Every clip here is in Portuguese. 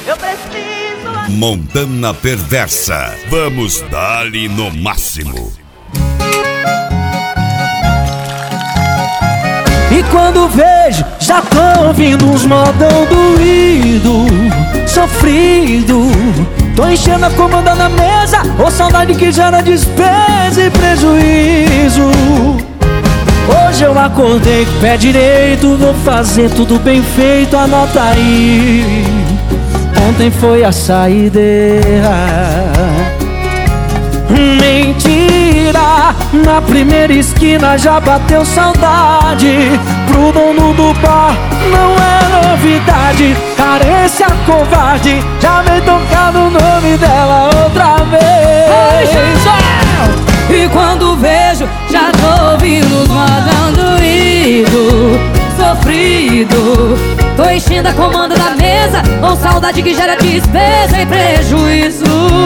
eu preciso. Montana Perversa, vamos dar-lhe no máximo. E quando vejo, já tô ouvindo uns modão doído, sofrido. Tô enchendo a comanda na mesa, ou saudade que gera despesa e prejuízo. Hoje eu acordei com o pé direito, vou fazer tudo bem feito, anota aí. Ontem foi a saideira. Mentira, na primeira esquina já bateu saudade. Pro dono do bar não é novidade. Carência covarde, já vem tocando o nome dela outra vez. E quando vejo, já tô ouvindo os modão doído, sofrido. Tô enchendo a comanda da mesa, com saudade que gera despesa e prejuízo.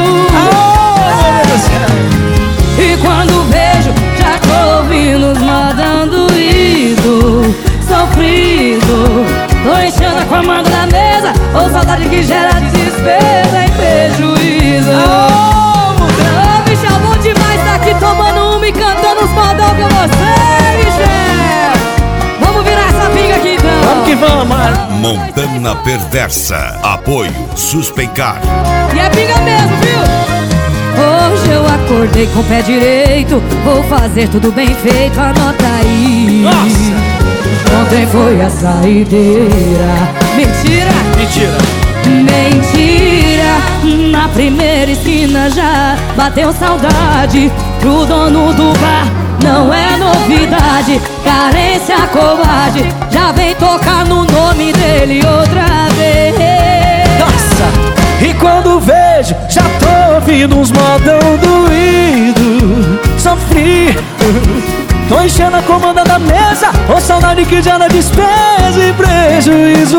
E quando vejo, já tô ouvindo os modão doído, sofrido. Tô enchendo a comanda da mesa, com saudade que gera despesa e prejuízo. Bicho, é bom demais tá aqui tomando uma e cantando os modão com você, Michel. Vamos virar essa pinga aqui então. Vamos que vamos. Montana Perversa, apoio Suspeicar. E é pinga mesmo, viu? Hoje eu acordei com o pé direito, vou fazer tudo bem feito, anota aí. Nossa! Ontem foi a saideira. Mentira! Mentira! Mentira! Na primeira esquina já bateu saudade. Pro dono do bar não é novidade. Carência covarde, já vem tocar no nome dele outra vez. Nossa! E quando vejo, já tô ouvindo uns modão doído, sofrido. Tô enchendo a comanda da mesa, ou saudade que gera despesa e prejuízo.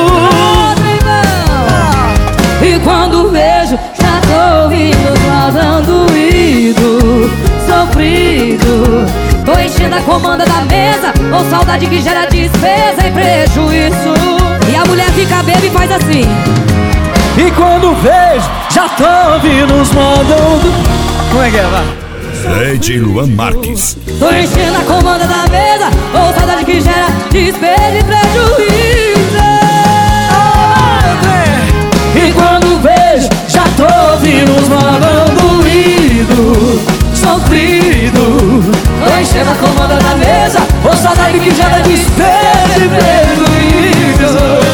E quando vejo, já tô ouvindo os modão doído, sofrido. Tô enchendo a comanda da mesa, ou saudade que gera despesa e prejuízo. E a mulher fica bêbada e faz assim. E quando vejo, já tô ouvindo uns modão do... Como é que é, vai? Lady Luan Marques. Tô enchendo a comanda da mesa, ou saudade que gera despesa e prejuízo. E quando vejo, já tô ouvindo uns modão doído, sofrido. Tô enchendo a comanda da mesa, ou saudade que gera despesa e prejuízo.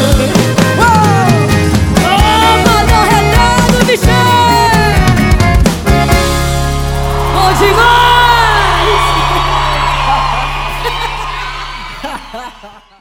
Demais!